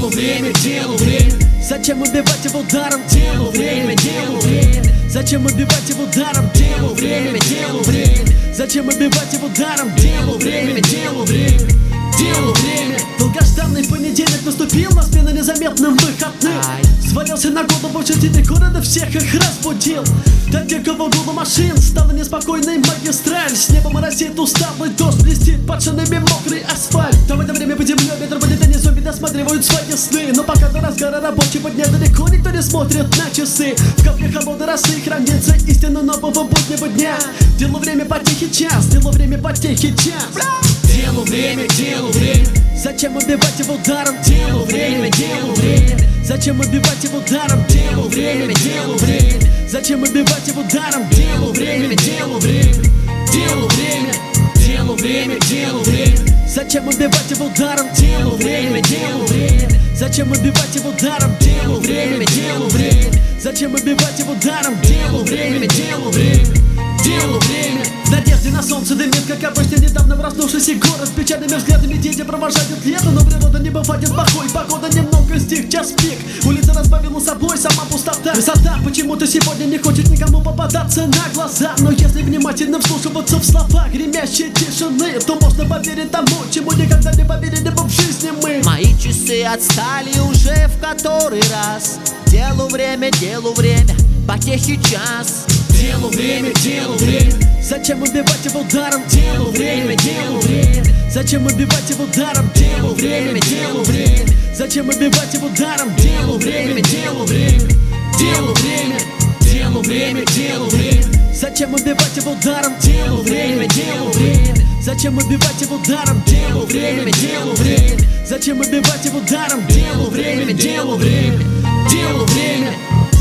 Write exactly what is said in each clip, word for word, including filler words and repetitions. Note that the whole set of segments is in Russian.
делу время, делу время. Зачем убивать его даром? Делу время, делу время. Зачем убивать его даром? Делу время, делу время. Зачем убивать его даром? Делу время, делу время. Делу время. Долгожданный понедельник наступил на смену незаметным выходным. Свалился на голову жителей города, всех их разбудил. До дикого гула машин стала неспокойной магистраль. С неба моросит усталый дождь, блестит под шинами мокрый асфальт. В это время под землей метрополитене зомби досматривают свои сны. Но пока до разгара рабочего дня далеко никто не смотрит на часы. В капле холодной росы хранится истина нового буднего дня. Делу время потехи час, делу время потехи час. Делу время, делу время. Зачем убивать его даром? Делу время, делу время. Зачем убивать его даром? Делу время, делу время. Зачем убивать его даром? Делу время, делу время. Делу время, делу время, делу время. Зачем убивать его даром? Делу время, делу время. Зачем убивать его даром? Делу время, делу время. Зачем убивать его даром? Делу время, делу время. Делу время. В надежде на солнце дымит, как обычно, недавно проснувшийся город. Печальными взглядами дети провожают лето, но природа не бывает плохой. Погода немного стих, час пик. Улица разбавила собой, сама пустота. Высота почему-то сегодня не хочет никому попадаться на глаза. Но если внимательно вслушиваться в слова гремящей тишины, то можно поверить тому, чему никогда не поверили бы в жизни мы. Мои часы отстали уже в который раз. Делу время, делу время, потехи час. Делу время, делу время. Зачем убивать его даром? Делу время, делу время. Зачем убивать его даром? Делу время, делу время. Зачем убивать его даром? Делу время, делу время. Делу время, делу время, делу время. Зачем убивать его даром? Делу время, делу время. Зачем убивать его даром? Делу время, делу время. Зачем убивать его даром? Делу время, делу время. Делу время.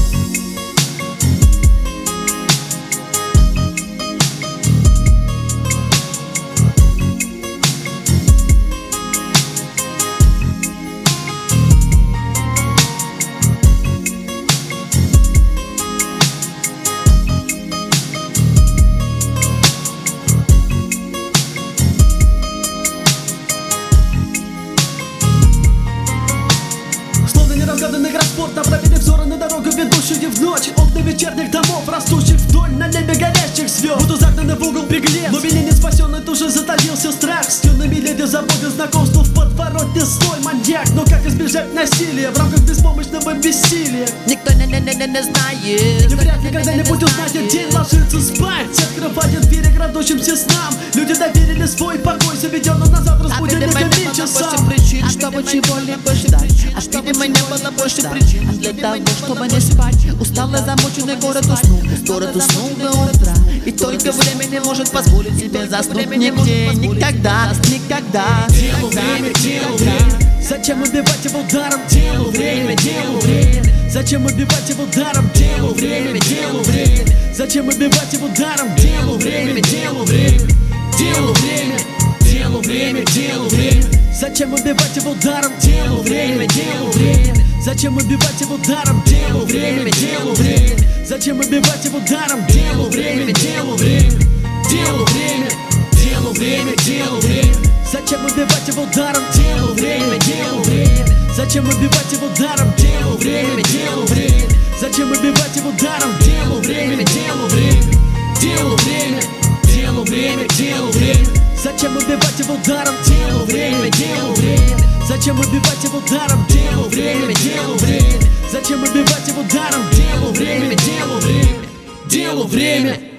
Неразгаданный гроспорт направили взоры на дорогу, ведущую в ночь. Окна вечерних домов, растущих вдоль на небе горящих звезд. Буду загнаны в угол беглец, в глубине неспасенной души затаился страх. С юными леди заводит знакомство в подворотне злой маньяк. Но как избежать насилия в рамках беспомощного бессилия? Никто не, не, не, не, не знает. И вряд ли когда-нибудь узнает день ложится спать. Все открывают двери грядущимся снам. Люди доверили свой покой заведенным назад разбудильниками часам. Причин, чтобы чего-либо ждать. А видимо, не было больше причин для того, чтобы не спать. Усталый, замученный город уснул. Город уснул до утра. И только время не может позволить себе заснуть нигде. Никогда, никогда. Делу время, делу время. Зачем убивать его даром? Делу время, делу время. Зачем убивать его даром? Делу время, делу время. Зачем убивать его даром? Делу время, делу время. Делу время, делу время, делу время. Зачем убивать его даром? Делу время, делу время. Зачем убивать его даром? Делу время, делу время. Зачем убивать его даром? Делу время, делу время. Делу время, делу время, делу время. Зачем убивать его даром? Делу время, делу время. Зачем убивать его даром? Делу время, делу время. Зачем убивать его даром? Делу время, делу время. Делу время, делу время, делу время. Зачем убивать его даром? Делу время, делу время. Зачем убивать его даром? Делу время, делу время. Зачем убивать его даром? Делу время, делу время. Делу время.